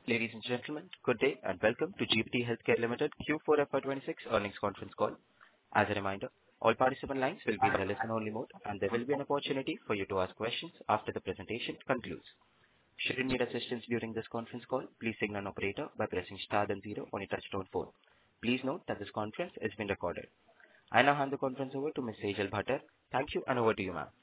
Ladies and gentlemen, good day and welcome to GPT Healthcare Limited Q4 FY26 earnings conference call. As a reminder, all participant lines will be in a listen-only mode, and there will be an opportunity for you to ask questions after the presentation concludes. Should you need assistance during this conference call, please signal an operator by pressing star then zero on your touchtone phone. Please note that this conference is being recorded. I now hand the conference over to Ms. Sejal Bhatter. Thank you, and over to you, ma'am.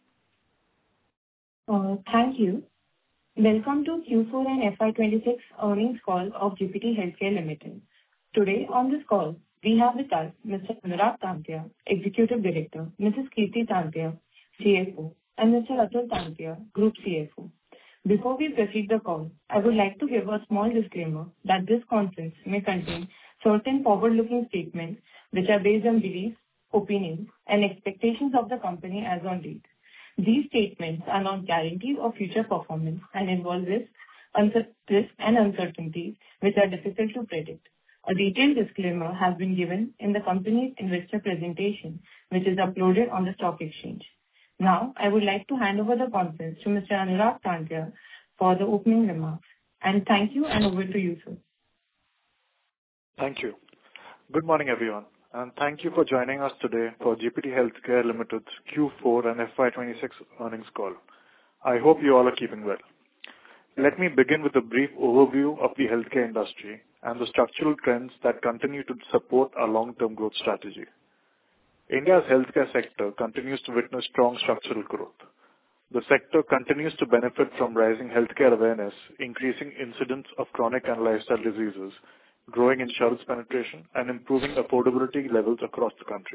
Thank you. Welcome to Q4 and FY26 earnings call of GPT Healthcare Limited. Today on this call, we have with us Mr. Anurag Tantia, Executive Director, Mrs. Kirti Tantia, CFO, and Mr. Atul Tantia, Group CFO. Before we proceed the call, I would like to give a small disclaimer that this conference may contain certain forward-looking statements which are based on beliefs, opinions, and expectations of the company as on date. These statements are not guarantees of future performance and involve risks and uncertainties which are difficult to predict. A detailed disclaimer has been given in the company's investor presentation, which is uploaded on the stock exchange. Now, I would like to hand over the conference to Mr. Anurag Tantia for the opening remarks. And thank you, and over to you, sir. Thank you. Good morning, everyone, and thank you for joining us today for GPT Healthcare Limited's Q4 and FY26 earnings call. I hope you all are keeping well. Let me begin with a brief overview of the healthcare industry and the structural trends that continue to support our long-term growth strategy. India's healthcare sector continues to witness strong structural growth. The sector continues to benefit from rising healthcare awareness, increasing incidence of chronic and lifestyle diseases, growing insurance penetration, and improving affordability levels across the country.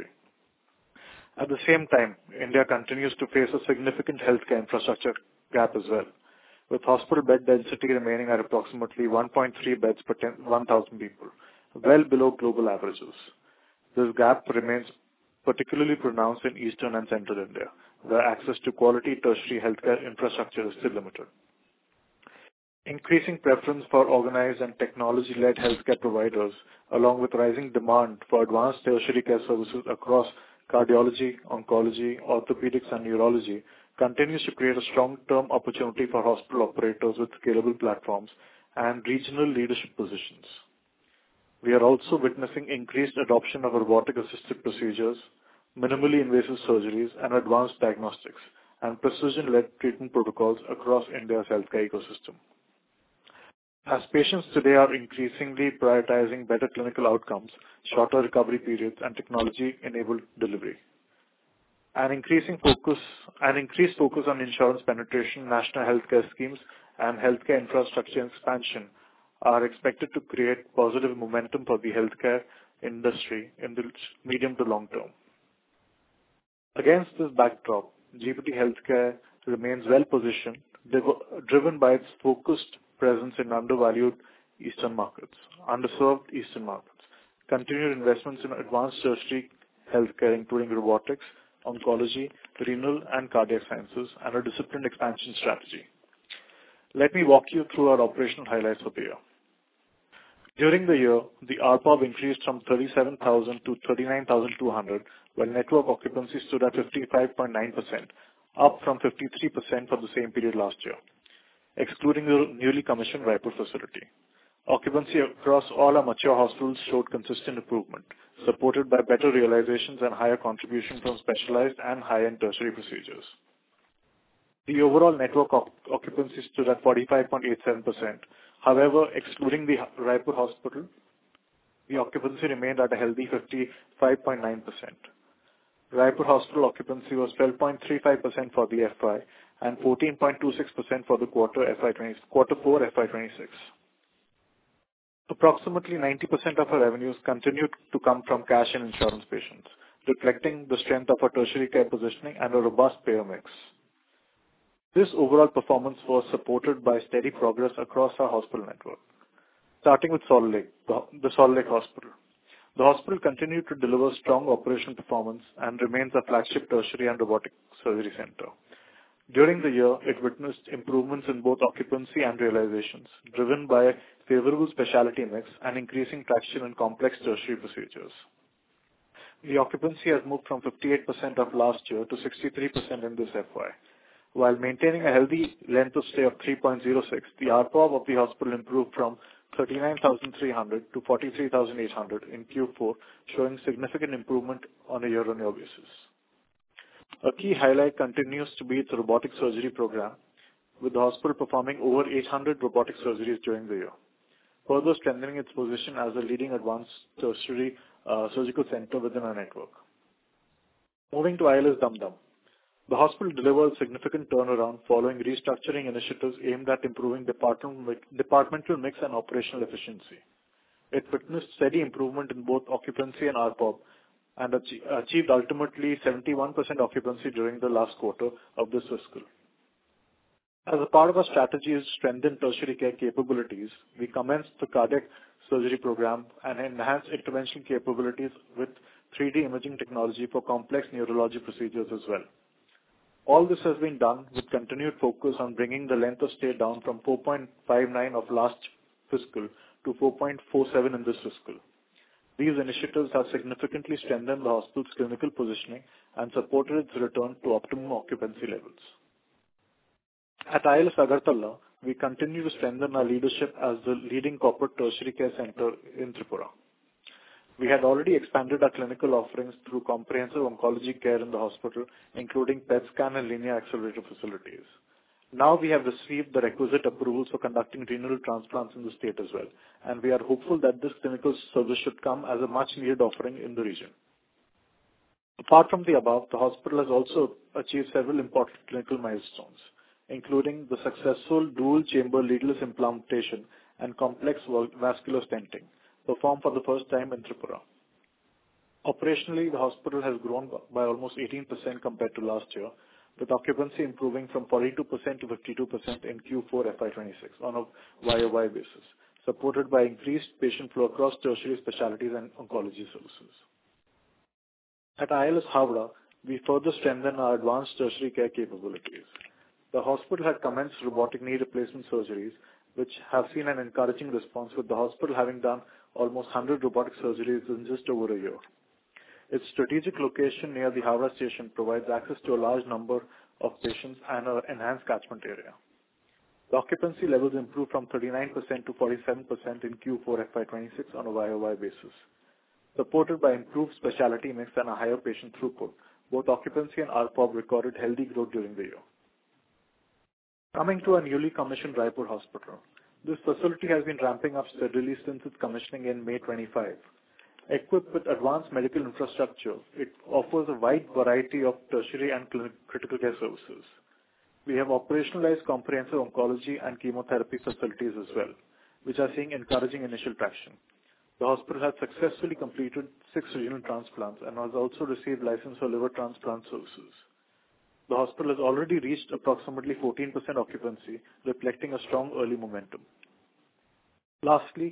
At the same time, India continues to face a significant healthcare infrastructure gap as well, with hospital bed density remaining at approximately 1.3 beds per 1,000 people, well below global averages. This gap remains particularly pronounced in eastern and central India, where access to quality tertiary healthcare infrastructure is still limited. Increasing preference for organized and technology-led healthcare providers, along with rising demand for advanced tertiary care services across cardiology, oncology, orthopedics, and neurology, continues to create a strong-term opportunity for hospital operators with scalable platforms and regional leadership positions. We are also witnessing increased adoption of robotic-assisted procedures, minimally invasive surgeries, and advanced diagnostics, and precision-led treatment protocols across India's healthcare ecosystem. As patients today are increasingly prioritizing better clinical outcomes, shorter recovery periods, and technology-enabled delivery. An increased focus on insurance penetration, national healthcare schemes, and healthcare infrastructure expansion are expected to create positive momentum for the healthcare industry in the medium to long term. Against this backdrop, GPT Healthcare remains well positioned, driven by its focused presence in underserved eastern markets, continued investments in advanced tertiary healthcare, including robotics, oncology, renal, and cardiac sciences, and a disciplined expansion strategy. Let me walk you through our operational highlights for the year. During the year, the ARPOB increased from 37,000 to 39,200, while network occupancy stood at 55.9%, up from 53% for the same period last year, excluding the newly commissioned Raipur facility. Occupancy across all our mature hospitals showed consistent improvement, supported by better realizations and higher contribution from specialized and high-end tertiary procedures. The overall network occupancy stood at 45.87%. However, excluding the Raipur hospital, the occupancy remained at a healthy 55.9%. Raipur hospital occupancy was 12.35% for the FY and 14.26% for the quarter 4 FY26. Approximately 90% of our revenues continued to come from cash and insurance patients, reflecting the strength of our tertiary care positioning and a robust payer mix. This overall performance was supported by steady progress across our hospital network. Starting with Salt Lake, the Salt Lake Hospital. The hospital continued to deliver strong operational performance and remains a flagship tertiary and robotic surgery center. During the year, it witnessed improvements in both occupancy and realizations, driven by a favorable specialty mix and increasing traction in complex tertiary procedures. The occupancy has moved from 58% of last year to 63% in this FY. While maintaining a healthy length of stay of 3.06, the ARPOB of the hospital improved from 39,300 to 43,800 in Q4, showing significant improvement on a year-on-year basis. A key highlight continues to be its robotic surgery program, with the hospital performing over 800 robotic surgeries during the year, further strengthening its position as a leading advanced tertiary surgical center within our network. Moving to ILS Dum Dum. The hospital delivered significant turnaround following restructuring initiatives aimed at improving departmental mix and operational efficiency. It witnessed steady improvement in both occupancy and ARPOB and achieved ultimately 71% occupancy during the last quarter of this fiscal. As a part of our strategy to strengthen tertiary care capabilities, we commenced the cardiac surgery program and enhanced intervention capabilities with 3D imaging technology for complex neurology procedures as well. All this has been done with continued focus on bringing the length of stay down from 4.59 of last fiscal to 4.47 in this fiscal. These initiatives have significantly strengthened the hospital's clinical positioning and supported its return to optimum occupancy levels. At ILS Agartala, we continue to strengthen our leadership as the leading corporate tertiary care center in Tripura. We had already expanded our clinical offerings through comprehensive oncology care in the hospital, including PET scan and linear accelerator facilities. Now we have received the requisite approvals for conducting renal transplants in the state as well, and we are hopeful that this clinical service should come as a much-needed offering in the region. Apart from the above, the hospital has also achieved several important clinical milestones, including the successful dual-chamber leadless implantation and complex vascular stenting, performed for the first time in Tripura. Operationally, the hospital has grown by almost 18% compared to last year, with occupancy improving from 42% to 52% in Q4 FY26 on a YOY basis, supported by increased patient flow across tertiary specialties and oncology services. At ILS Howrah, we further strengthen our advanced tertiary care capabilities. The hospital had commenced robotic knee replacement surgeries, which have seen an encouraging response, with the hospital having done almost 100 robotic surgeries in just over a year. Its strategic location near the Howrah station provides access to a large number of patients and an enhanced catchment area. The occupancy levels improved from 39% to 47% in Q4 FY26 on a YOY basis. Supported by improved specialty mix and a higher patient throughput, both occupancy and ARPOB recorded healthy growth during the year. Coming to our newly commissioned Raipur hospital. This facility has been ramping up steadily since its commissioning in May 25. Equipped with advanced medical infrastructure, it offers a wide variety of tertiary and critical care services. We have operationalized comprehensive oncology and chemotherapy facilities as well, which are seeing encouraging initial traction. The hospital has successfully completed 6 renal transplants and has also received license for liver transplant services. The hospital has already reached approximately 14% occupancy, reflecting a strong early momentum. Lastly,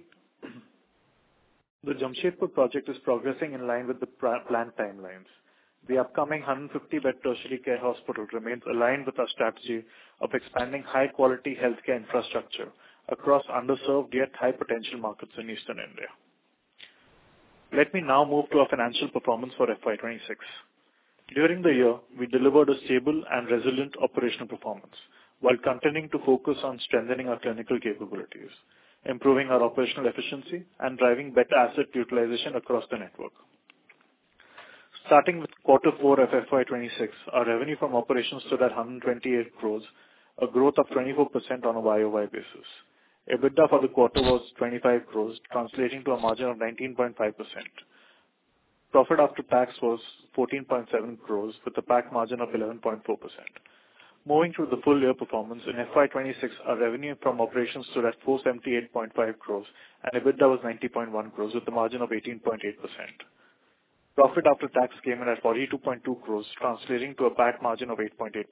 the Jamshedpur project is progressing in line with the planned timelines. The upcoming 150-bed tertiary care hospital remains aligned with our strategy of expanding high-quality healthcare infrastructure across underserved yet high-potential markets in eastern India. Let me now move to our financial performance for FY26. During the year, we delivered a stable and resilient operational performance while continuing to focus on strengthening our clinical capabilities, improving our operational efficiency, and driving better asset utilization across the network. Starting with Q4 of FY26, our revenue from operations stood at 128 crores, a growth of 24% on a YOY basis. EBITDA for the quarter was 25 crores, translating to a margin of 19.5%. Profit after tax was 14.7 crores with a PAT margin of 11.4%. Moving to the full year performance, in FY26, our revenue from operations stood at 478.5 crores and EBITDA was 90.1 crores with a margin of 18.8%. Profit after tax came in at 42.2 crores, translating to a PAT margin of 8.8%.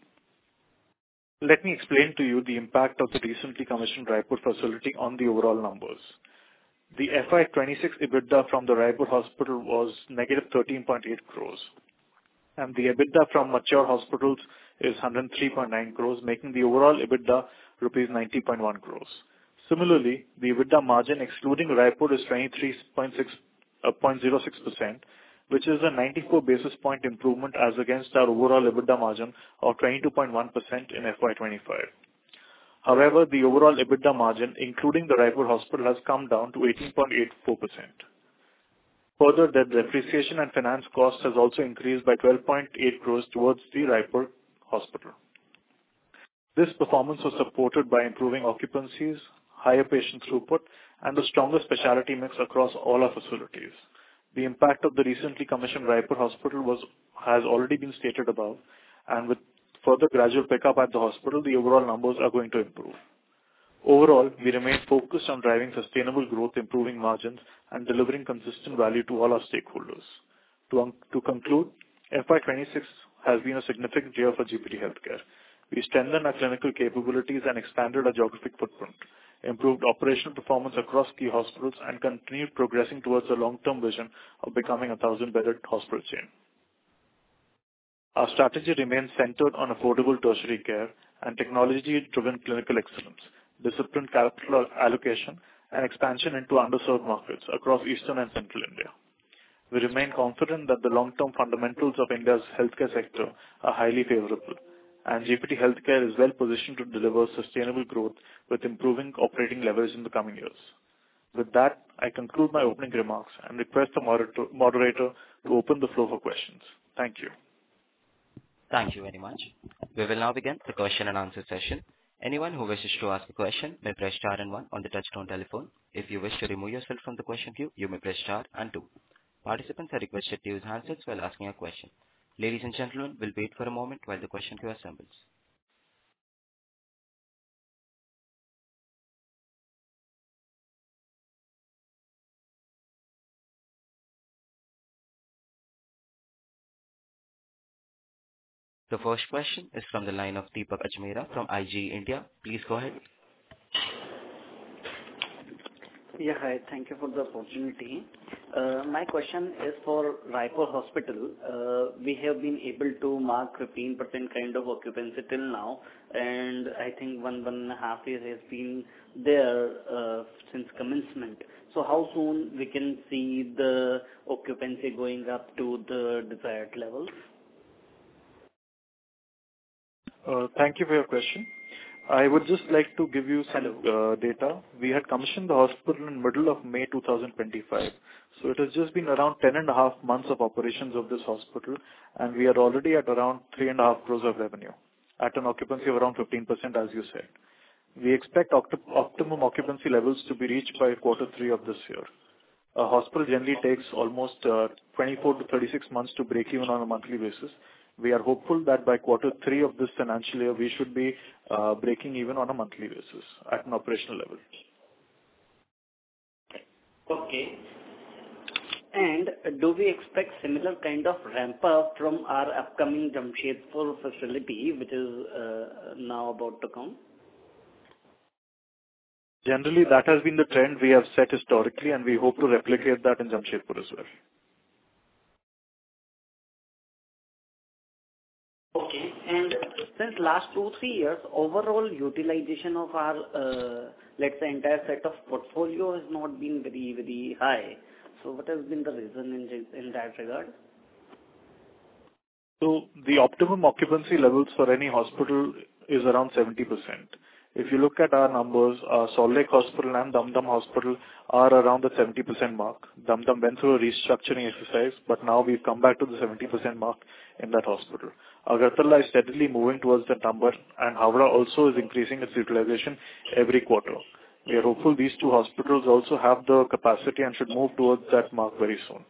Let me explain to you the impact of the recently commissioned Raipur facility on the overall numbers. The FY26 EBITDA from the Raipur hospital was negative 13.8 crores, and the EBITDA from mature hospitals is 103.9 crores, making the overall EBITDA rupees 90.1 crores. Similarly, the EBITDA margin excluding Raipur is 23.06%, which is a 94 basis point improvement as against our overall EBITDA margin of 22.1% in FY25. However, the overall EBITDA margin, including the Raipur hospital, has come down to 18.84%. Further, the depreciation and finance cost has also increased by 12.8 crores towards the Raipur hospital. This performance was supported by improving occupancies, higher patient throughput, and a stronger specialty mix across all our facilities. The impact of the recently commissioned Raipur hospital has already been stated above, and with further gradual pickup at the hospital, the overall numbers are going to improve. Overall, we remain focused on driving sustainable growth, improving margins, and delivering consistent value to all our stakeholders. To conclude, FY26 has been a significant year for GPT Healthcare. We strengthened our clinical capabilities and expanded our geographic footprint, improved operational performance across key hospitals, and continued progressing towards a long-term vision of becoming a 1,000-bedded hospital chain. Our strategy remains centered on affordable tertiary care and technology-driven clinical excellence, disciplined capital allocation, and expansion into underserved markets across Eastern and Central India. We remain confident that the long-term fundamentals of India's healthcare sector are highly favorable, and GPT Healthcare is well positioned to deliver sustainable growth with improving operating leverage in the coming years. With that, I conclude my opening remarks and request the moderator to open the floor for questions. Thank you. Thank you very much. We will now begin the question and answer session. Anyone who wishes to ask a question may press star and one on the touchtone telephone. If you wish to remove yourself from the question queue, you may press star and two. Participants are requested to use handsets while asking a question. Ladies and gentlemen, we'll wait for a moment while the question queue assembles. The first question is from the line of Deepak Ajmera from IG India. Please go ahead. Yeah, hi. Thank you for the opportunity. My question is for Raipur Hospital. We have been able to mark 15% kind of occupancy till now, and I think one and a half years has been there since commencement. So how soon we can see the occupancy going up to the desired levels? Thank you for your question. I would just like to give you some data. We had commissioned the hospital in middle of May 2025. So it has just been around 10.5 months of operations of this hospital, and we are already at around 3.5 crores of revenue at an occupancy of around 15%, as you said. We expect optimum occupancy levels to be reached by Q3 of this year. A hospital generally takes almost 24 to 36 months to break even on a monthly basis. We are hopeful that by Q3 of this financial year, we should be breaking even on a monthly basis at an operational level. Okay. And do we expect similar kind of ramp up from our upcoming Jamshedpur facility, which is now about to come? Generally, that has been the trend we have set historically, and we hope to replicate that in Jamshedpur as well. Okay. And since last 2-3 years, overall utilization of our, let's say, entire set of portfolio has not been very, very high. So what has been the reason in that regard? So the optimum occupancy levels for any hospital is around 70%. If you look at our numbers, Salt Lake Hospital and Dum Dum Hospital are around the 70% mark. Dum Dum went through a restructuring exercise, but now we've come back to the 70% mark in that hospital. Agartala is steadily moving towards that number, and Howrah also is increasing its utilization every quarter. We are hopeful these two hospitals also have the capacity and should move towards that mark very soon.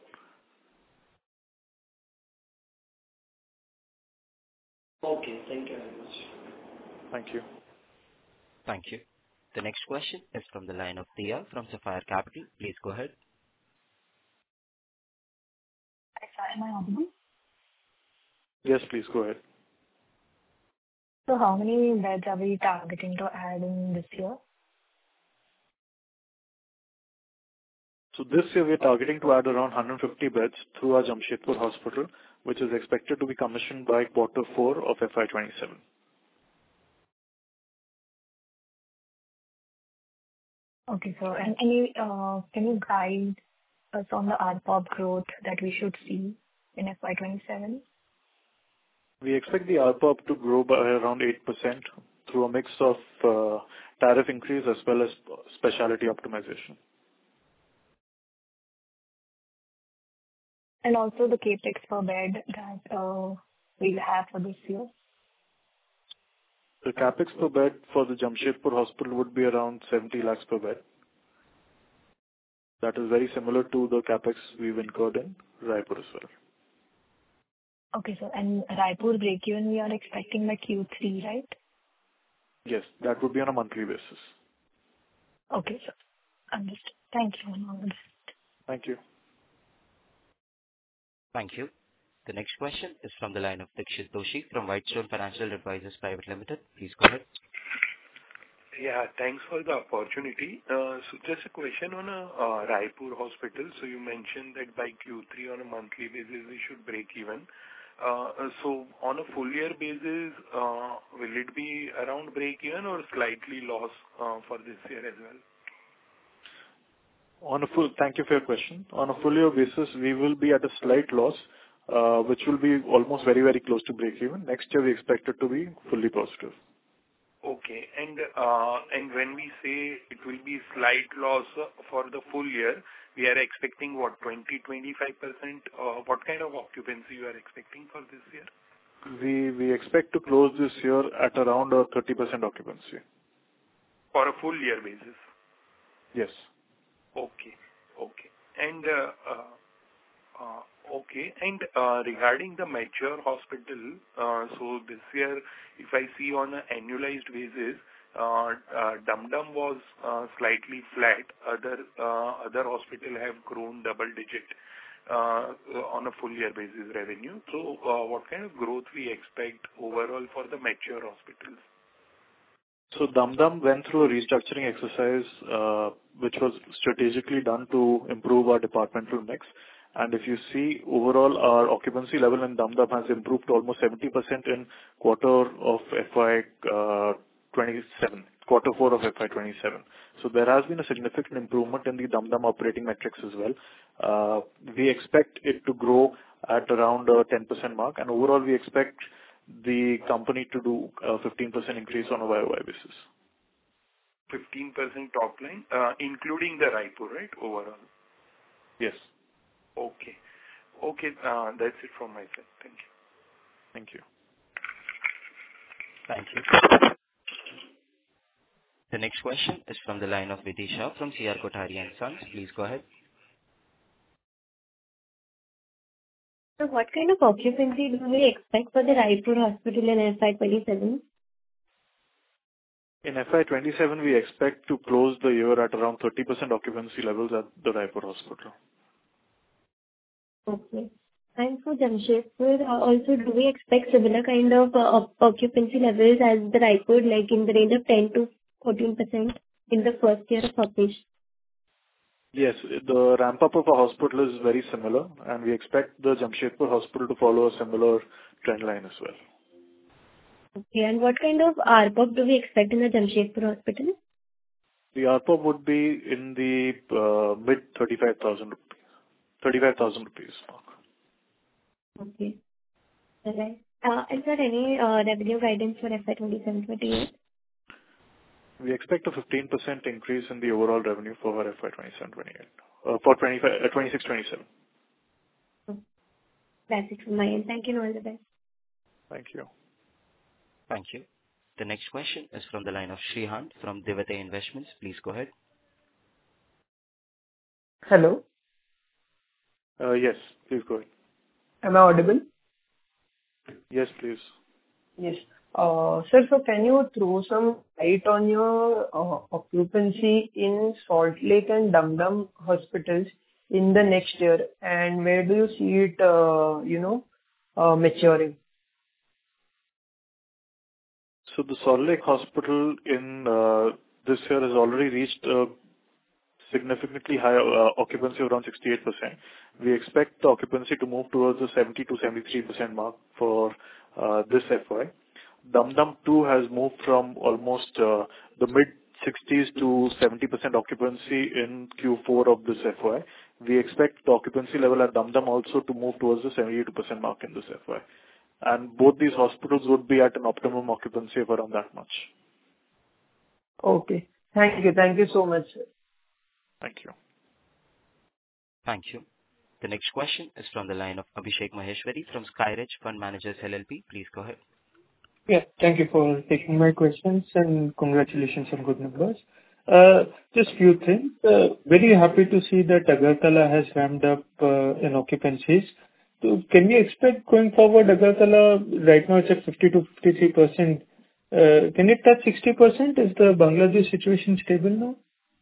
Okay, thank you very much. Thank you. Thank you. The next question is from the line of Tia from Sapphire Capital. Please go ahead. Hi, sir. Am I audible? Yes, please go ahead. So how many beds are we targeting to add in this year? So this year we are targeting to add around 150 beds through our Jamshedpur hospital, which is expected to be commissioned by Q4 of FY27. Okay, sir. And can you guide us on the ARPOB growth that we should see in FY27? We expect the ARPOB to grow by around 8% through a mix of tariff increase as well as specialty optimization. And also the capex per bed that we'll have for this year. The capex per bed for the Jamshedpur hospital would be around 70 lakhs per bed. That is very similar to the capex we've incurred in Raipur as well. Okay, sir. And Raipur break-even we are expecting by Q3, right? Yes, that would be on a monthly basis. Okay, sir. Understood. Thank you. And all the best. Thank you. Thank you. The next question is from the line of Dikshit Doshi from Whitestone Financial Advisors Private Limited. Please go ahead. Yeah, thanks for the opportunity. So just a question on Raipur hospital. So you mentioned that by Q3 on a monthly basis we should break even. So on a full year basis, will it be around break even or slightly loss for this year as well? Thank you for your question. On a full year basis, we will be at a slight loss, which will be almost very, very close to break even. Next year, we expect it to be fully positive. Okay. And when we say it will be slight loss for the full year, we are expecting what, 20-25%? What kind of occupancy you are expecting for this year? We expect to close this year at around a 30% occupancy. For a full year basis? Yes. Okay. And regarding the mature hospital, so this year, if I see on an annualized basis, Dum Dum was slightly flat. Other hospital have grown double digit on a full year basis revenue. So what kind of growth we expect overall for the mature hospitals? So Dum Dum went through a restructuring exercise, which was strategically done to improve our departmental mix. And if you see overall, our occupancy level in Dum Dum has improved to almost 70% in quarter of FY27, quarter 4 of FY27. So there has been a significant improvement in the Dum Dum operating metrics as well. We expect it to grow at around 10% mark, and overall we expect the company to do a 15% increase on a YOY basis. 15% top line, including the Raipur, right, overall? Yes. Okay. That's it from my side. Thank you. Thank you. Thank you. The next question is from the line of Vidisha from C.R. Kothari and Sons. Please go ahead. So what kind of occupancy do we expect for the Raipur hospital in FY27? In FY27, we expect to close the year at around 30% occupancy levels at the Raipur hospital. Okay. And for Jamshedpur, also do we expect similar kind of occupancy levels as the Raipur, like in the range of 10 to 14% in the first year of operation? Yes, the ramp-up of a hospital is very similar, and we expect the Jamshedpur hospital to follow a similar trend line as well. Okay, and what kind of ARPOB do we expect in the Jamshedpur hospital? The ARPOB would be in the mid 35,000 rupees mark. Okay. All right. Is there any revenue guidance for FY27-28? We expect a 15% increase in the overall revenue for our FY27-28, for 26-27. That's it from my end. Thank you and all the best. Thank you. Thank you. The next question is from the line of Shrihant from Devate Investments. Please go ahead. Hello. Yes, please go ahead. Am I audible? Yes, please. Yes. Sir, so can you throw some light on your occupancy in Salt Lake and Dum Dum hospitals in the next year, and where do you see it, maturing? So the Salt Lake Hospital in this year has already reached a significantly higher occupancy of around 68%. We expect the occupancy to move towards the 70 to 73% mark for this FY. Dum Dum 2 has moved from almost the mid 60s to 70% occupancy in Q4 of this FY. We expect the occupancy level at Dum Dum also to move towards the 72% mark in this FY. And both these hospitals would be at an optimum occupancy of around that much. Okay. Thank you. Thank you so much, sir. Thank you. Thank you. The next question is from the line of Abhishek Maheshwari from SkyRidge Fund Managers LLP. Please go ahead. Yeah, thank you for taking my questions, and congratulations on good numbers. Just few things. Very happy to see that Agartala has ramped up in occupancies. So can we expect going forward, Agartala, right now it's at 50%-53%, can it touch 60%? Is the Bangladesh situation stable now?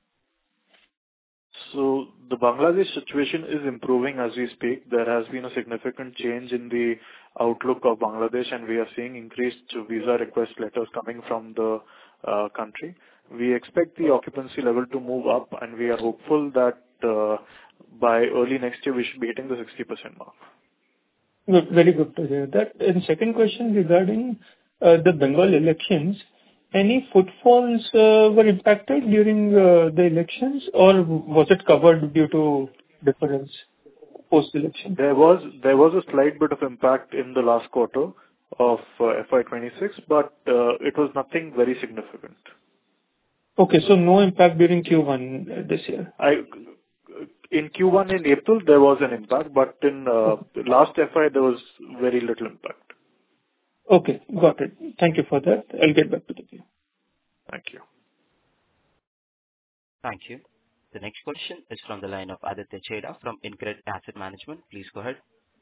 So the Bangladesh situation is improving as we speak. There has been a significant change in the outlook of Bangladesh, and we are seeing increased visa request letters coming from the country. We expect the occupancy level to move up, and we are hopeful that by early next year, we should be hitting the 60% mark. Good. Very good to hear that. And second question regarding the Bengal elections. Any footfalls were impacted during the elections, or was it covered due to difference post-election? There was a slight bit of impact in the last quarter of FY26, but it was nothing very significant. Okay, so no impact during Q1 this year? In Q1 in April, there was an impact, but in last FY, there was very little impact. Okay, got it. Thank you for that. I'll get back to the queue. Thank you. Thank you. The next question is from the line of Aditya Chheda from InCred Asset Management. Please go ahead.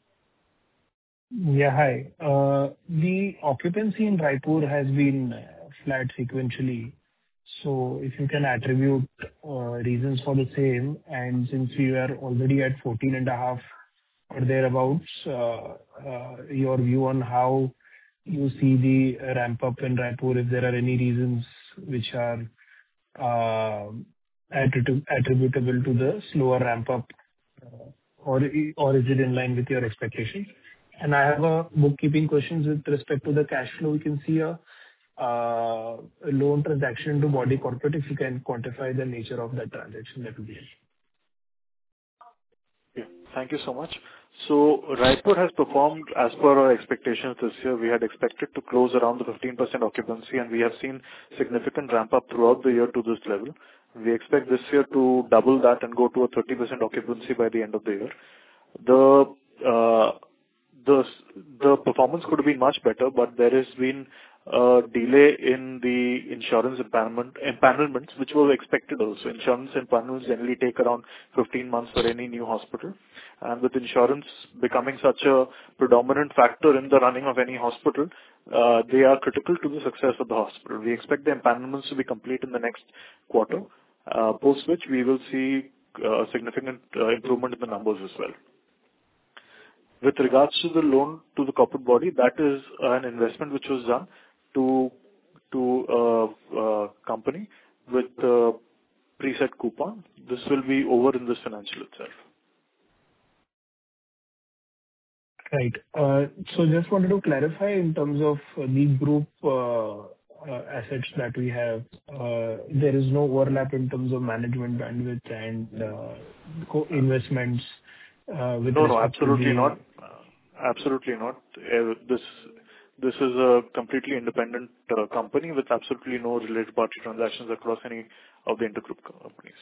Yeah, hi. The occupancy in Raipur has been flat sequentially. So if you can attribute reasons for the same, and since we were already at 14.5 or thereabouts, your view on how you see the ramp up in Raipur, if there are any reasons which are attributable to the slower ramp up, or is it in line with your expectations? And I have a bookkeeping questions with respect to the cash flow. We can see a loan transaction to body corporate. If you can quantify the nature of that transaction, that would be helpful. Yeah. Thank you so much. So Raipur has performed as per our expectations this year. We had expected to close around the 15% occupancy, and we have seen significant ramp up throughout the year to this level. We expect this year to double that and go to a 30% occupancy by the end of the year. The performance could have been much better, but there has been a delay in the insurance empanelments, which was expected also. Insurance empanelments generally take around 15 months for any new hospital. And with insurance becoming such a predominant factor in the running of any hospital, they are critical to the success of the hospital. We expect the empanelments to be complete in the next quarter, post which we will see significant improvement in the numbers as well. With regards to the loan to the corporate body, that is an investment which was done to a company with a preset coupon. This will be over in this financial itself. Right. So just wanted to clarify in terms of the group assets that we have, there is no overlap in terms of management bandwidth and co-investments with respect to No, absolutely not. Absolutely not. This is a completely independent company with absolutely no related party transactions across any of the intergroup companies.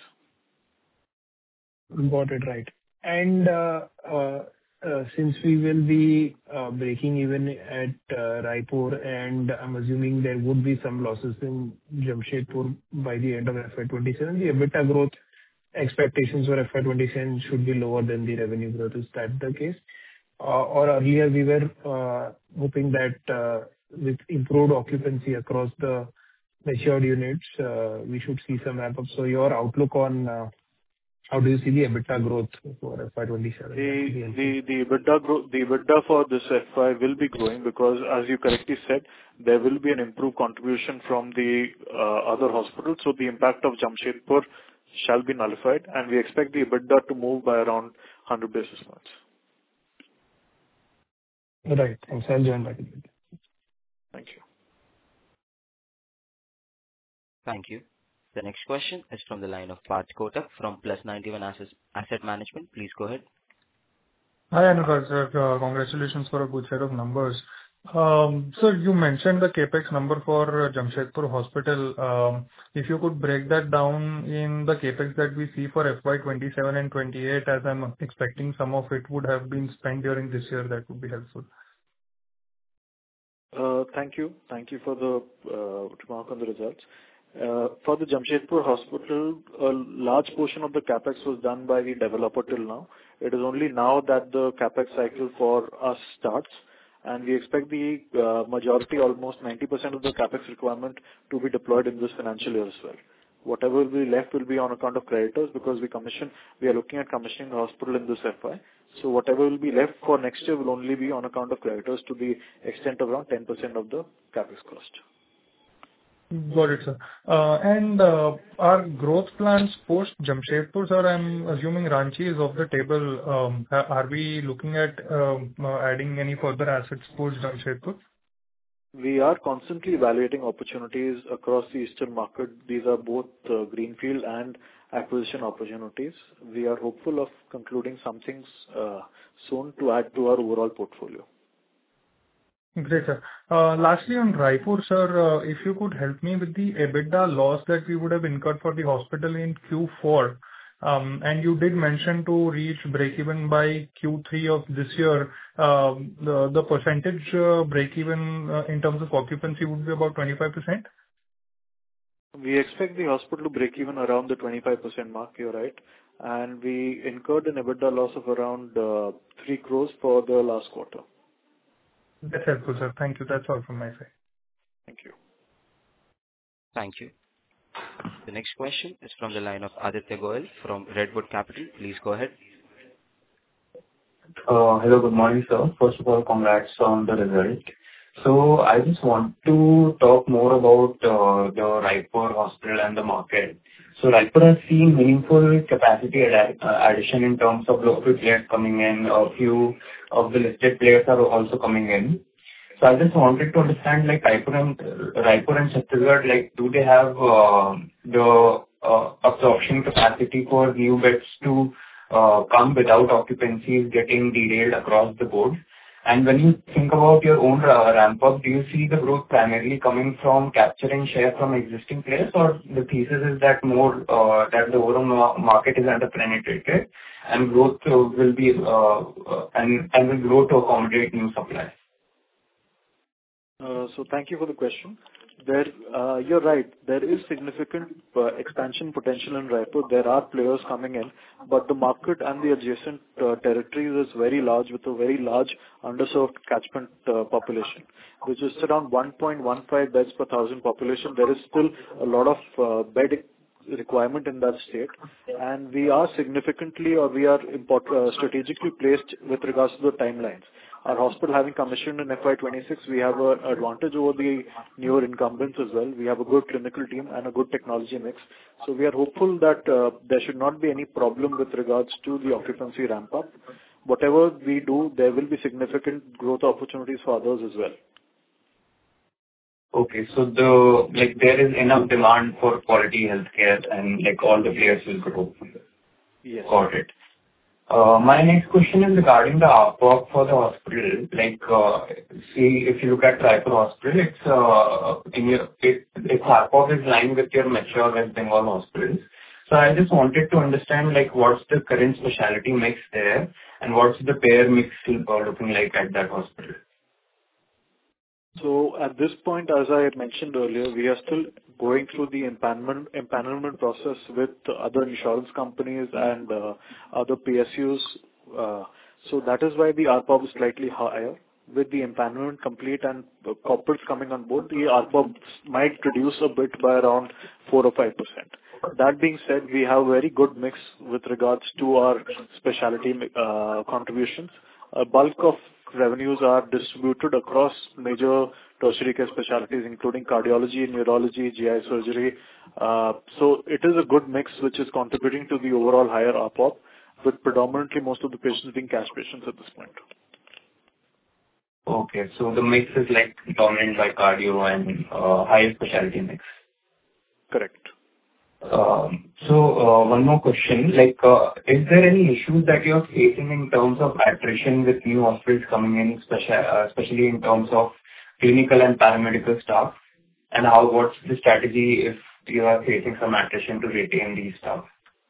Got it, right. And since we will be breaking even at Raipur, and I'm assuming there would be some losses in Jamshedpur by the end of FY27, the EBITDA growth expectations for FY27 should be lower than the revenue growth. Is that the case? Or earlier we were hoping that with improved occupancy across the matured units, we should see some ramp up. So your outlook on how do you see the EBITDA growth for FY27? The EBITDA for this FY will be growing because, as you correctly said, there will be an improved contribution from the other hospitals. So the impact of Jamshedpur shall be nullified, and we expect the EBITDA to move by around 100 basis points. Right. Thanks. I'll join back again. Thank you. Thank you. The next question is from the line of Parth Kotak from Plus91 Asset Management. Please go ahead. Hi, Anurag sir. Congratulations for a good set of numbers. Sir, you mentioned the CapEx number for Jamshedpur Hospital. If you could break that down in the CapEx that we see for FY 27 and 28, as I'm expecting some of it would have been spent during this year, that would be helpful. Thank you. Thank you for the remark on the results. For the Jamshedpur Hospital, a large portion of the CapEx was done by the developer till now. It is only now that the CapEx cycle for us starts, and we expect the majority, almost 90% of the CapEx requirement to be deployed in this financial year as well. Whatever will be left will be on account of creditors, because we are looking at commissioning the hospital in this FY. So whatever will be left for next year will only be on account of creditors to the extent of around 10% of the CapEx cost. Got it, sir. And our growth plans post Jamshedpur, sir, I'm assuming Ranchi is off the table. Are we looking at adding any further assets post Jamshedpur? We are constantly evaluating opportunities across the eastern market. These are both greenfield and acquisition opportunities. We are hopeful of concluding some things soon to add to our overall portfolio. Great, sir. Lastly, on Raipur, sir, if you could help me with the EBITDA loss that we would have incurred for the hospital in Q4. And you did mention to reach break-even by Q3 of this year. The percentage break-even in terms of occupancy would be about 25%? We expect the hospital to break even around the 25% mark, you're right. And we incurred an EBITDA loss of around 3 crores for the last quarter. That's helpful, sir. Thank you. That's all from my side. Thank you. Thank you. The next question is from the line of Aditya Goel from Redwood Capital. Please go ahead. Hello, good morning, sir. First of all, congrats on the result. So I just want to talk more about the Raipur hospital and the market. So Raipur has seen meaningful capacity addition in terms of local players coming in. A few of the listed players are also coming in. So I just wanted to understand, like Raipur and Chhattisgarh, like do they have the absorption capacity for new beds to come without occupancies getting derailed across the board? And when you think about your own ramp-up, do you see the growth primarily coming from capturing share from existing players, or the thesis is that more that the overall market is under-penetrated and growth will be and will grow to accommodate new supply? So thank you for the question. You're right. There is significant expansion potential in Raipur. There are players coming in, but the market and the adjacent territories is very large, with a very large underserved catchment population, which is around 1.15 beds per thousand population. There is still a lot of bed requirement in that state, and we are strategically placed with regards to the timelines. Our hospital having commissioned in FY 26, we have an advantage over the newer incumbents as well. We have a good clinical team and a good technology mix. So we are hopeful that there should not be any problem with regards to the occupancy ramp up. Whatever we do, there will be significant growth opportunities for others as well. Okay, so there is enough demand for quality healthcare and like all the players will grow. Yes. Got it. My next question is regarding the ARPOB for the hospital. Like, see, if you look at Raipur Hospital, its ARPOB is lying with your mature West Bengal hospitals. So I just wanted to understand, like, what's the current specialty mix there, and what's the payer mix looking like at that hospital? So at this point, as I had mentioned earlier, we are still going through the empanelment process with other insurance companies and other PSUs. So that is why the ARPOB is slightly higher. With the empanelment complete and corporates coming on board, the ARPOB might reduce a bit by around 4 or 5%. That being said, we have a very good mix with regards to our specialty contributions. A bulk of revenues are distributed across major tertiary care specialties, including cardiology, neurology, GI surgery. So it is a good mix which is contributing to the overall higher ARPOB, with predominantly most of the patients being cash patients at this point. Okay, so the mix is like dominated by cardio and higher specialty mix. Correct. One more question. Like, is there any issues that you're facing in terms of attrition with new hospitals coming in, especially in terms of clinical and paramedical staff? And what's the strategy if you are facing some attrition to retain these staff?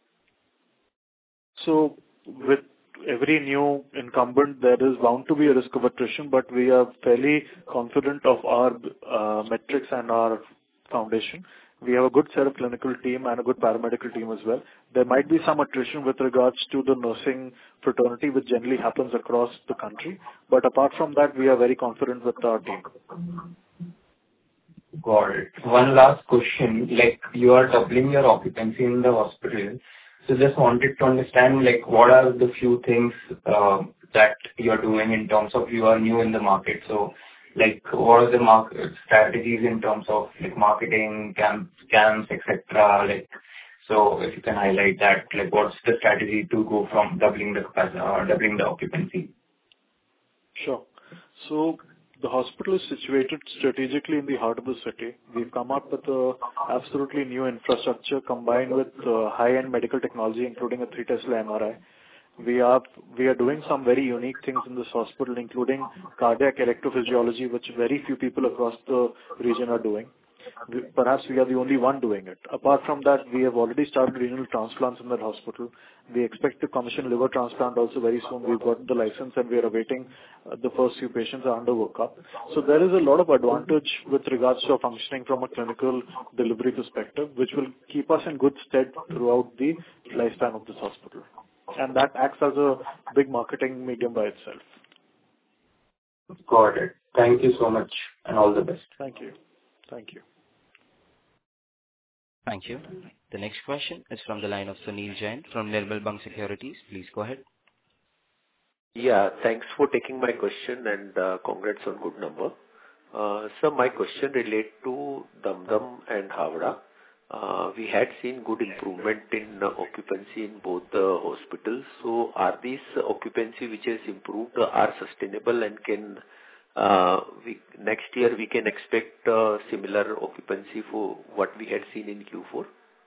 So with every new incumbent, there is bound to be a risk of attrition, but we are fairly confident of our metrics and our foundation. We have a good set of clinical team and a good paramedical team as well. There might be some attrition with regards to the nursing fraternity, which generally happens across the country. But apart from that, we are very confident with our team. Got it. One last question. Like, you are doubling your occupancy in the hospital. So just wanted to understand, like, what are the few things that you're doing in terms of you are new in the market. So, like, what are the market strategies in terms of, like, marketing, camps, etc. Like, so if you can highlight that, like, what's the strategy to go from doubling the capacity or doubling the occupancy? Sure. So the hospital is situated strategically in the heart of the city. We've come up with a absolutely new infrastructure combined with high-end medical technology, including a 3 Tesla MRI. We are doing some very unique things in this hospital, including cardiac electrophysiology, which very few people across the region are doing. Perhaps we are the only one doing it. Apart from that, we have already started renal transplants in that hospital. We expect to commission liver transplant also very soon. We've gotten the license and we are awaiting the first few patients are under workup. So there is a lot of advantage with regards to our functioning from a clinical delivery perspective, which will keep us in good stead throughout the lifespan of this hospital. And that acts as a big marketing medium by itself. Got it. Thank you so much and all the best. Thank you. Thank you. Thank you. The next question is from the line of Sunil Jain from Nirmal Bang Securities. Please go ahead. Yeah, thanks for taking my question and congrats on good number. So my question relate to Dum Dum and Howrah. We had seen good improvement in occupancy in both the hospitals. So are these occupancy which has improved are sustainable and can next year we can expect similar occupancy for what we had seen in Q4?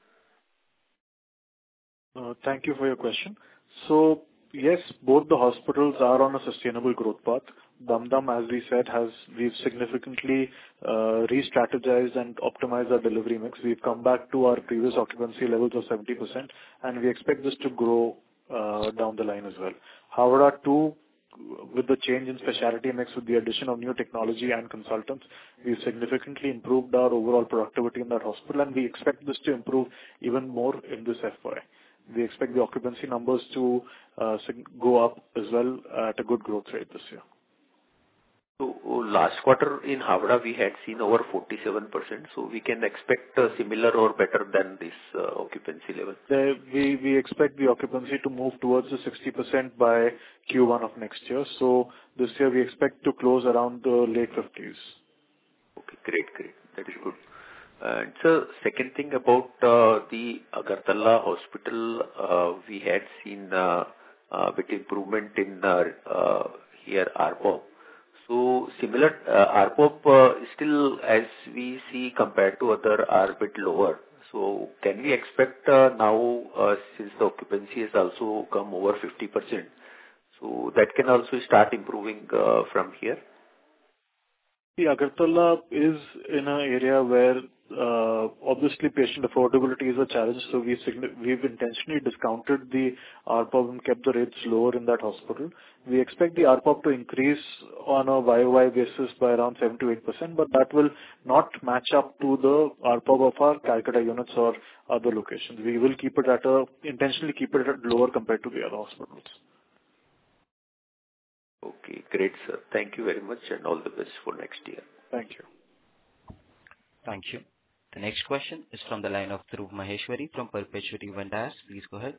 Thank you for your question. So yes, both the hospitals are on a sustainable growth path. Dum Dum, as we said, we've significantly re-strategized and optimized our delivery mix. We've come back to our previous occupancy levels of 70%, and we expect this to grow down the line as well. Howrah too, with the change in specialty mix, with the addition of new technology and consultants, we've significantly improved our overall productivity in that hospital, and we expect this to improve even more in this FY. We expect the occupancy numbers to go up as well at a good growth rate this year. So last quarter in Howrah, we had seen over 47%, so we can expect similar or better than this occupancy level. We expect the occupancy to move towards the 60% by Q1 of next year. So this year we expect to close around the late 50s. Okay, great. That is good. And so second thing about the Agartala hospital, we had seen a bit improvement in here ARPOB. So similar ARPOB still, as we see compared to other, are a bit lower. So can we expect now since the occupancy has also come over 50%, so that can also start improving from here? The Agartala is in an area where obviously patient affordability is a challenge, so we've intentionally discounted the ARPOB and kept the rates lower in that hospital. We expect the ARPOB to increase on a YOY basis by around 7 to 8%, but that will not match up to the ARPOB of our Calcutta units or other locations. We will intentionally keep it at lower compared to the other hospitals. Okay, great, sir. Thank you very much and all the best for next year. Thank you. Thank you. The next question is from the line of Dhruv Maheshwari from Perpetuity Ventures. Please go ahead.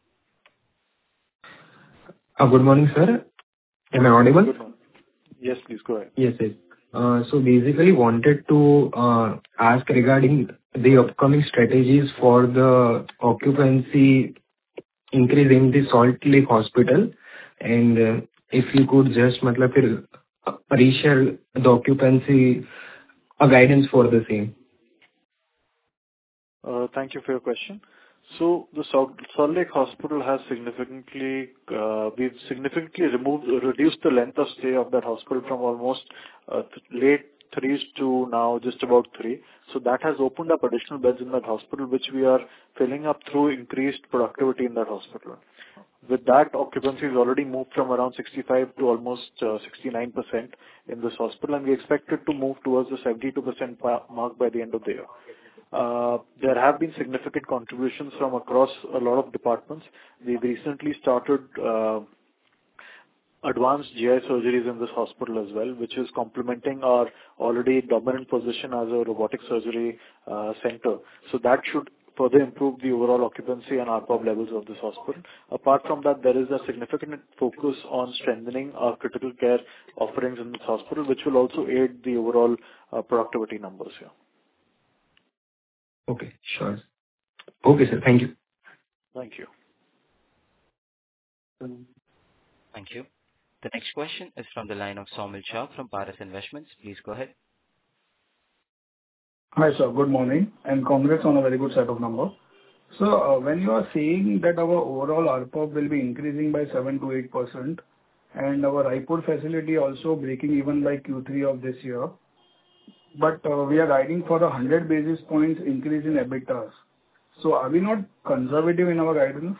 Good morning, sir. Am I audible? Good morning. Yes, please go ahead. Yes. So basically wanted to ask regarding the upcoming strategies for the occupancy increase in the Salt Lake Hospital, and if you could just reshare the occupancy guidance for the same. Thank you for your question. So the Salt Lake Hospital has we've significantly reduced the length of stay of that hospital from almost late threes to now just about 3. So that has opened up additional beds in that hospital, which we are filling up through increased productivity in that hospital. With that, occupancy has already moved from around 65 to almost 69% in this hospital, and we expect it to move towards the 72% mark by the end of the year. There have been significant contributions from across a lot of departments. We've recently started advanced GI surgeries in this hospital as well, which is complementing our already dominant position as a robotic surgery center. So that should further improve the overall occupancy and ARPOB levels of this hospital. Apart from that, there is a significant focus on strengthening our critical care offerings in this hospital, which will also aid the overall productivity numbers here. Okay, sure. Okay, sir. Thank you. Thank you. Thank you. The next question is from the line of Saumil Shah from Paras Investments. Please go ahead. Hi, sir. Good morning, and congrats on a very good set of numbers. So, when you are saying that our overall ARPOB will be increasing by 7 to 8%, and our Raipur facility also breaking even by Q3 of this year, but we are guiding for 100 basis points increase in EBITDA. So, are we not conservative in our guidance?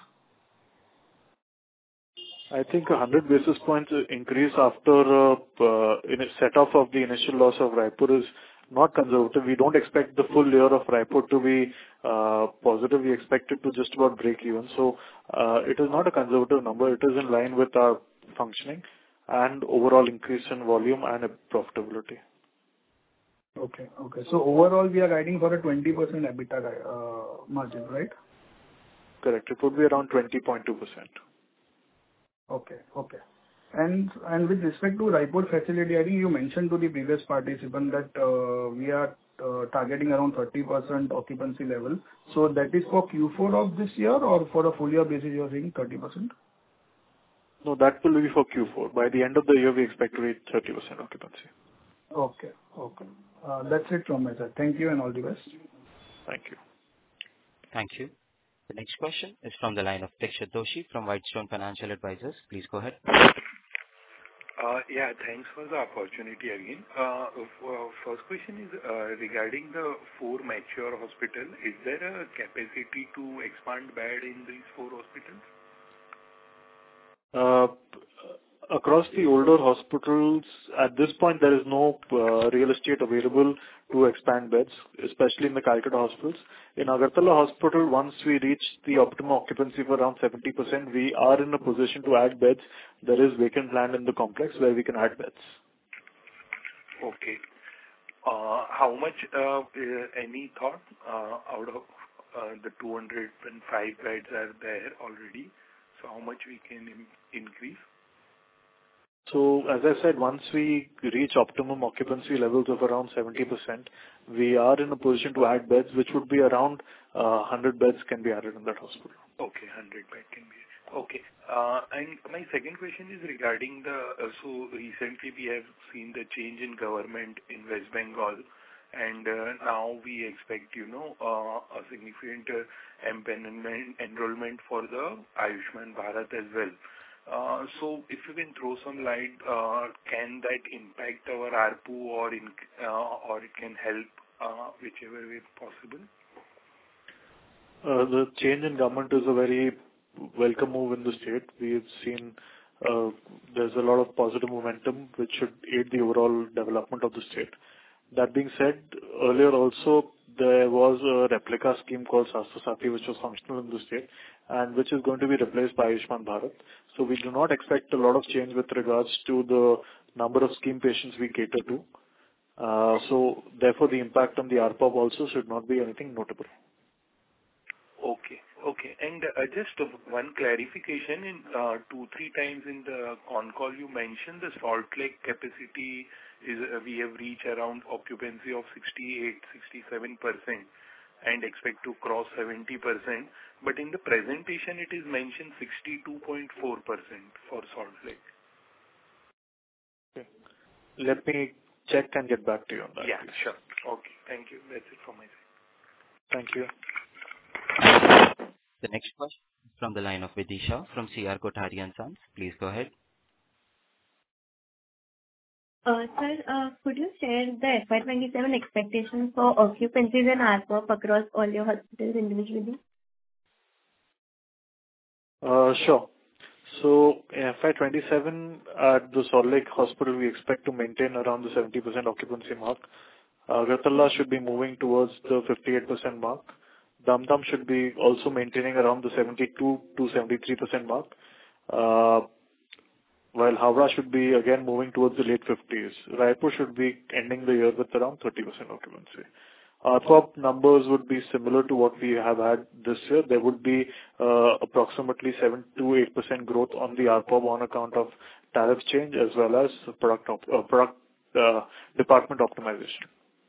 I think 100 basis points increase after in a set-off of the initial loss of Raipur is not conservative. We don't expect the full year of Raipur to be positive. We expect it to just about break even. So it is not a conservative number. It is in line with our functioning and overall increase in volume and profitability. Okay. So overall, we are guiding for a 20% EBITDA margin, right? Correct. It would be around 20.2%. Okay. And with respect to Raipur facility, I think you mentioned to the previous participant that we are targeting around 30% occupancy level. So that is for Q4 of this year, or for a full year basis you are saying 30%? No, that will be for Q4. By the end of the year, we expect to reach 30% occupancy. Okay. That's it from my side. Thank you and all the best. Thank you. Thank you. The next question is from the line of Dixit Doshi from Whitestone Financial Advisors. Please go ahead. Yeah, thanks for the opportunity again. First question is regarding the 4 mature hospitals. Is there a capacity to expand bed in these 4 hospitals? Across the older hospitals, at this point, there is no real estate available to expand beds, especially in the Calcutta hospitals. In Agartala Hospital, once we reach the optimum occupancy of around 70%, we are in a position to add beds. There is vacant land in the complex where we can add beds. Okay. How much, any thought out of the 205 beds are there already? So how much we can increase? So, as I said, once we reach optimum occupancy levels of around 70%, we are in a position to add beds, which would be around 100 beds can be added in that hospital. Okay, 100 beds can be. Okay. And my second question is regarding so recently we have seen the change in government in West Bengal, and now we expect, a significant enrollment for the Ayushman Bharat as well. So if you can throw some light, can that impact our ARPU or it can help whichever way possible? The change in government is a very welcome move in the state. We've seen there's a lot of positive momentum which should aid the overall development of the state. That being said, earlier also there was a replica scheme called Swasthya Sathi which was functional in the state and which is going to be replaced by Ayushman Bharat. So we do not expect a lot of change with regards to the number of scheme patients we cater to. So therefore the impact on the ARPOB also should not be anything notable. Okay. And just one clarification, in 2-3 times in the con call you mentioned the Salt Lake capacity is we have reached around occupancy of 68-67% and expect to cross 70%. But in the presentation it is mentioned 62.4% for Salt Lake. Okay. Let me check and get back to you on that. Yeah, please. sure. Okay. Thank you. That's it from my side. Thank you. The next question is from the line of Vidisha from C.R. Kothari & Sons. Please go ahead. Sir, could you share the FY 27 expectations for occupancies and ARPOB across all your hospitals individually? Sure. So in FY 27, at the Salt Lake Hospital, we expect to maintain around the 70% occupancy mark. Agartala should be moving towards the 58% mark. Dum Dum should be also maintaining around the 72 to 73% mark. While Howrah should be again moving towards the late 50s. Raipur should be ending the year with around 30% occupancy. ARPOB numbers would be similar to what we have had this year. There would be approximately 7 to 8% growth on the ARPOB on account of tariff change as well as department optimization.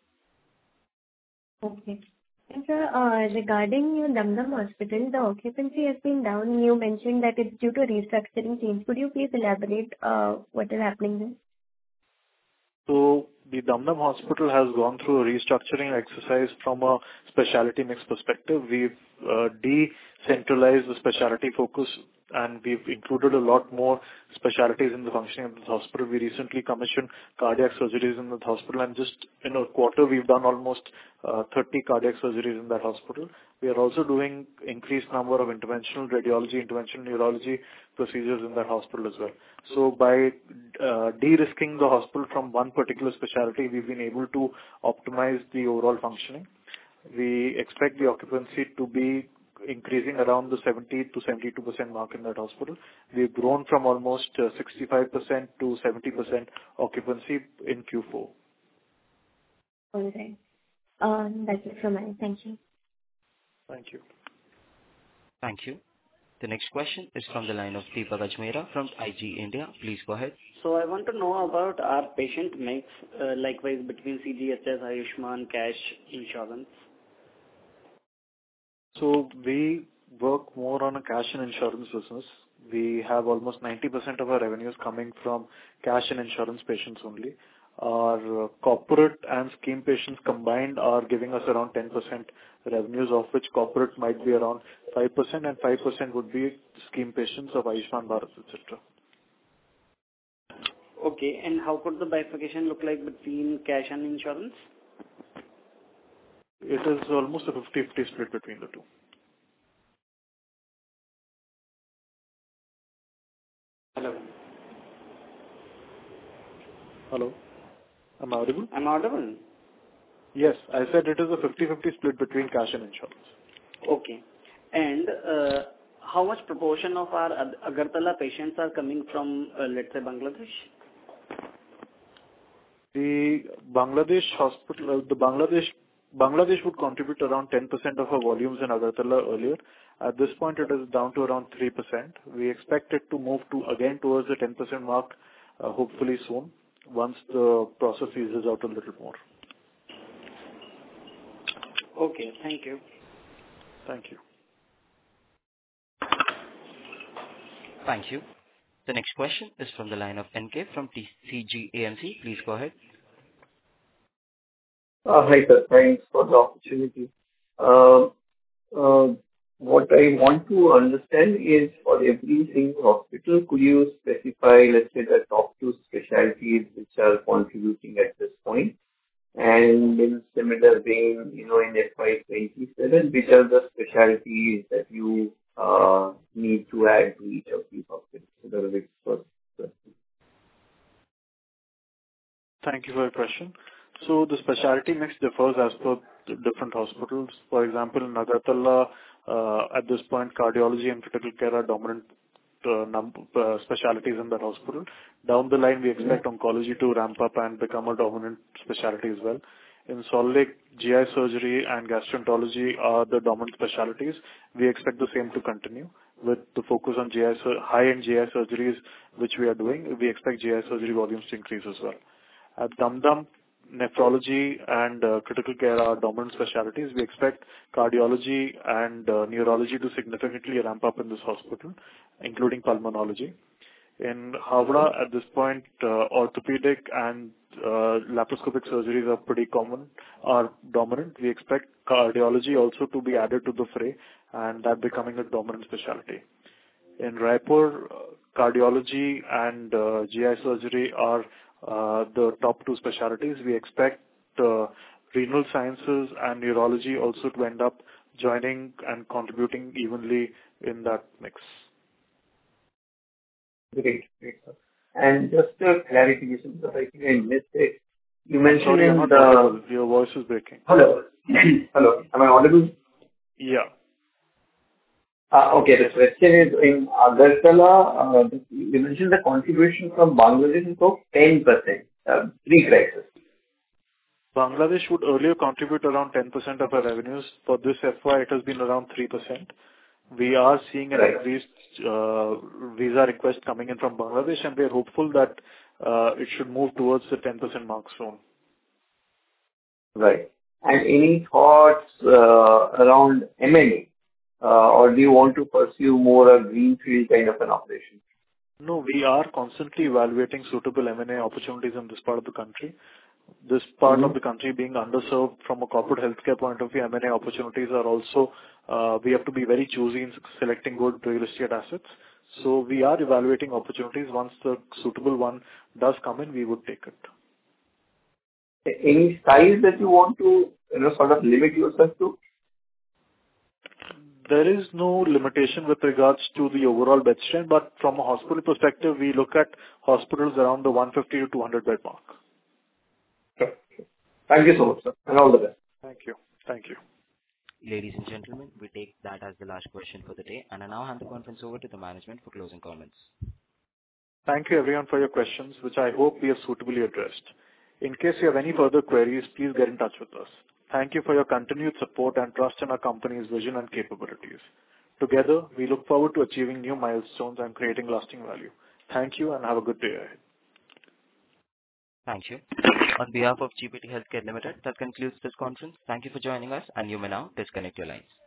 Okay. And sir, regarding your Dum Dum Hospital, the occupancy has been down. You mentioned that it's due to restructuring change. Could you please elaborate what is happening there? So the Dum Dum Hospital has gone through a restructuring exercise from a specialty mix perspective. We've decentralized the specialty focus and we've included a lot more specialties in the functioning of the hospital. We recently commissioned cardiac surgeries in the hospital, and just in a quarter we've done almost 30 cardiac surgeries in that hospital. We are also doing increased number of interventional radiology, interventional neurology procedures in that hospital as well. So by de-risking the hospital from one particular specialty, we've been able to optimize the overall functioning. We expect the occupancy to be increasing around the 70 to 72% mark in that hospital. We've grown from almost 65% to 70% occupancy in Q4. All right. That's it from me. Thank you. Thank you. Thank you. The next question is from the line of Deepak Ajmera from IG India. Please go ahead. So I want to know about our patient mix, likewise between CGHS, Ayushman, cash, insurance. So we work more on a cash and insurance business. We have almost 90% of our revenues coming from cash and insurance patients only. Our corporate and scheme patients combined are giving us around 10% revenues, of which corporate might be around 5% and 5% would be scheme patients of Ayushman Bharat, etc. Okay, and how could the bifurcation look like between cash and insurance? It is almost a 50-50 split between the two. Hello. Hello. Am I audible? I'm audible. Yes, I said it is a 50-50 split between cash and insurance. Okay. And how much proportion of our Agartala patients are coming from, let's say, Bangladesh? The Bangladesh hospital, Bangladesh would contribute around 10% of our volumes in Agartala earlier. At this point, it is down to around 3%. We expect it to move again towards the 10% mark, hopefully soon, once the process eases out a little more. Okay, thank you. Thank you. Thank you. The next question is from the line of NK from TCG AMC. Please go ahead. Hi, sir. Thanks for the opportunity. What I want to understand is for every single hospital, could you specify, let's say, the top two specialties which are contributing at this point? And in similar vein, in FY 27, which are the specialties that you need to add to each of these hospitals? So that was the first question. Thank you for your question. So the specialty mix differs as per the different hospitals. For example, in Agartala, at this point, cardiology and critical care are dominant specialties in that hospital. Down the line, we expect oncology to ramp up and become a dominant specialty as well. In Salt Lake, GI surgery and gastroenterology are the dominant specialties. We expect the same to continue with the focus on high-end GI surgeries, which we are doing. We expect GI surgery volumes to increase as well. At Dum Dum, nephrology and critical care are dominant specialties. We expect cardiology and neurology to significantly ramp up in this hospital, including pulmonology. In Howrah, at this point, orthopedic and laparoscopic surgeries are pretty common, are dominant. We expect cardiology also to be added to the fray, and that becoming a dominant specialty. In Raipur, cardiology and GI surgery are the top two specialties. We expect renal sciences and neurology also to end up joining and contributing evenly in that mix. Great, sir. And just a clarification, because I think I missed it. You I'm mentioned sorry, you're in not the... audible. Your voice is breaking. Hello. Hello. Am I audible? Yeah. Okay. The question is in Agartala, you mentioned the contribution from Bangladesh is of 10%. Three crises. Bangladesh would earlier contribute around 10% of our revenues. For this FY, it has been around 3%. We are seeing an increased visa request coming in from Bangladesh, and we are hopeful that it should move towards the 10% mark soon. Right. And any thoughts around M&A? Or do you want to pursue more a greenfield kind of an operation? No, we are constantly evaluating suitable M&A opportunities in this part of the country. This part of the country being underserved from a corporate healthcare point of view, M&A opportunities are also, we have to be very choosy in selecting good real estate assets. So we are evaluating opportunities. Once the suitable one does come in, we would take it. Any size that you want to, sort of limit yourself to? There is no limitation with regards to the overall bed strength, but from a hospital perspective, we look at hospitals around the 150 to 200 bed mark. Sure. Thank you so much, sir, and all the best. Thank you. Thank you. Ladies and gentlemen, we take that as the last question for the day, and I now hand the conference over to the management for closing comments. Thank you everyone for your questions, which I hope we have suitably addressed. In case you have any further queries, please get in touch with us. Thank you for your continued support and trust in our company's vision and capabilities. Together, we look forward to achieving new milestones and creating lasting value. Thank you and have a good day ahead. Thank you. On behalf of GPT Healthcare Limited, that concludes this conference. Thank you for joining us, and you may now disconnect your lines.